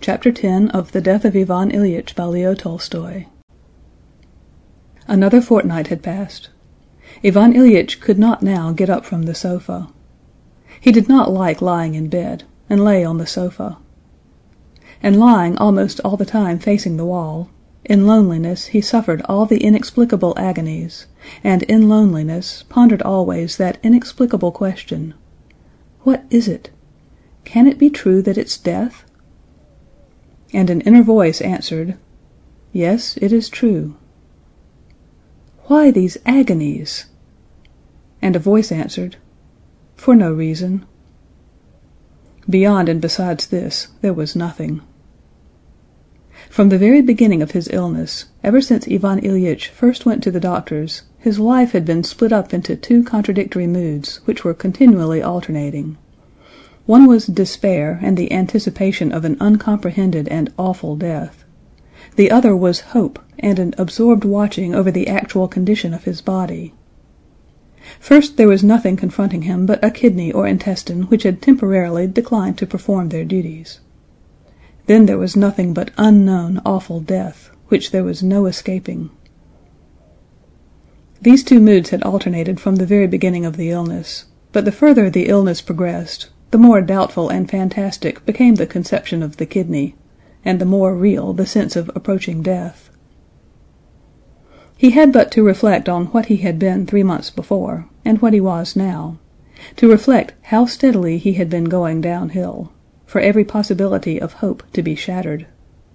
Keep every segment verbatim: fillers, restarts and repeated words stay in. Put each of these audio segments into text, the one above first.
Chapter ten of The Death of Ivan Ilyitch by Leo Tolstoy. Another fortnight had passed. Ivan Ilyitch could not now get up from the sofa. He did not like lying in bed, and lay on the sofa. And lying almost all the time facing the wall, in loneliness he suffered all the inexplicable agonies, and in loneliness pondered always that inexplicable question, "What is it? Can it be true that it's death?" And an inner voice answered, "Yes, it is true." "Why these agonies?" And a voice answered, "For no reason." Beyond and besides this, there was nothing. From the very beginning of his illness, ever since Ivan Ilyitch first went to the doctor's, his life had been split up into two contradictory moods which were continually alternating. One was despair and the anticipation of an uncomprehended and awful death. The other was hope and an absorbed watching over the actual condition of his body. First there was nothing confronting him but a kidney or intestine which had temporarily declined to perform their duties. Then there was nothing but unknown awful death, which there was no escaping. These two moods had alternated from the very beginning of the illness, but the further the illness progressed, the more doubtful and fantastic became the conception of the kidney, and the more real the sense of approaching death. He had but to reflect on what he had been three months before, and what he was now, to reflect how steadily he had been going downhill, for every possibility of hope to be shattered.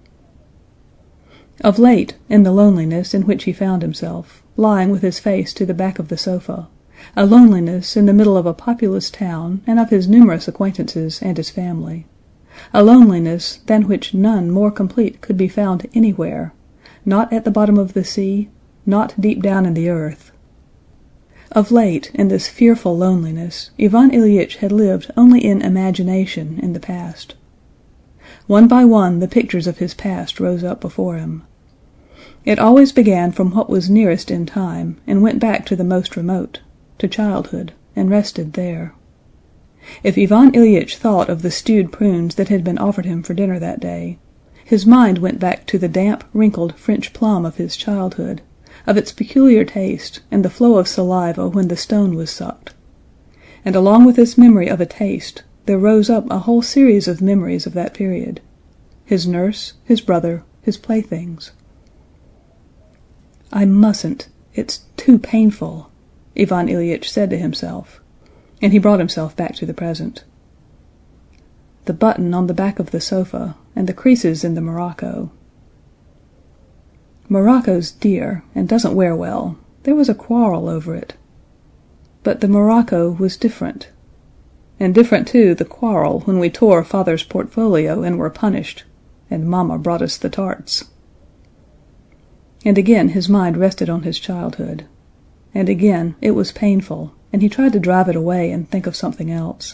Of late, in the loneliness in which he found himself, lying with his face to the back of the sofa, a loneliness in the middle of a populous town and of his numerous acquaintances and his family, a loneliness than which none more complete could be found anywhere, not at the bottom of the sea, not deep down in the earth. Of late, in this fearful loneliness, Ivan Ilyitch had lived only in imagination in the past. One by one the pictures of his past rose up before him. It always began from what was nearest in time and went back to the most remote, to childhood, and rested there. If Ivan Ilyitch thought of the stewed prunes that had been offered him for dinner that day, his mind went back to the damp, wrinkled French plum of his childhood, of its peculiar taste and the flow of saliva when the stone was sucked. And along with this memory of a taste, there rose up a whole series of memories of that period: his nurse, his brother, his playthings. "I mustn't, it's too painful," Ivan Ilyitch said to himself, and he brought himself back to the present. The button on the back of the sofa, and the creases in the morocco. Morocco's dear, and doesn't wear well. There was a quarrel over it. But the morocco was different. And different, too, the quarrel when we tore father's portfolio and were punished, and mamma brought us the tarts. And again his mind rested on his childhood. And again it was painful, and he tried to drive it away and think of something else.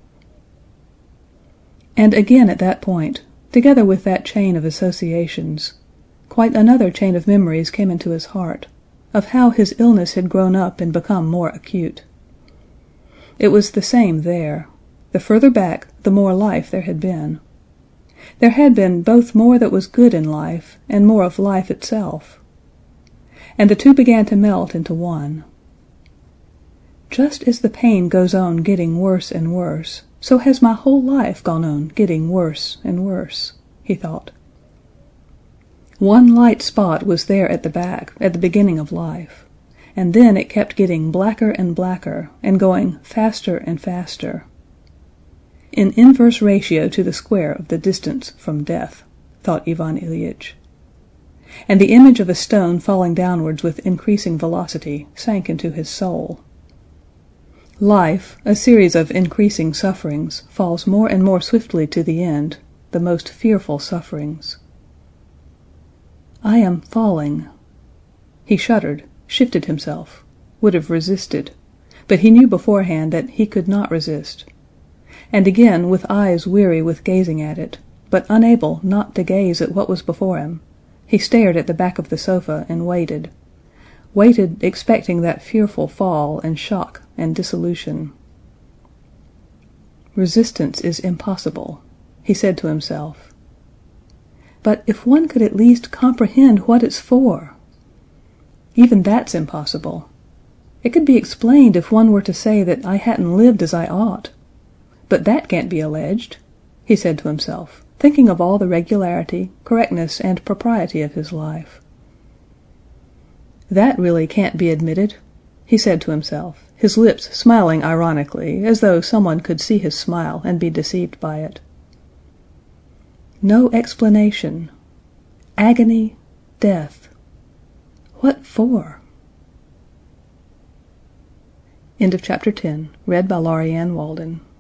And again at that point, together with that chain of associations, quite another chain of memories came into his heart, of how his illness had grown up and become more acute. It was the same there. The further back, the more life there had been. There had been both more that was good in life, and more of life itself. And the two began to melt into one. Just as the pain goes on getting worse and worse, so has my whole life gone on getting worse and worse, he thought. One light spot was there at the back, at the beginning of life, and then it kept getting blacker and blacker, and going faster and faster. In inverse ratio to the square of the distance from death, thought Ivan Ilyitch. And the image of a stone falling downwards with increasing velocity sank into his soul. Life, a series of increasing sufferings, falls more and more swiftly to the end, the most fearful sufferings. I am falling. He shuddered, shifted himself, would have resisted, but he knew beforehand that he could not resist. And again, with eyes weary with gazing at it, but unable not to gaze at what was before him, he stared at the back of the sofa and waited, waited expecting that fearful fall and shock and dissolution. "Resistance is impossible," he said to himself, But if one could at least comprehend what it's for! Even that's impossible. It could be explained if one were to say that I hadn't lived as I ought. But that can't be alleged, he said to himself, thinking of all the regularity, correctness, and propriety of his life. That really can't be admitted, he said to himself, his lips smiling ironically, as though someone could see his smile and be deceived by it. No explanation. Agony, death. What for? End of chapter ten, read by Laurieann Walden.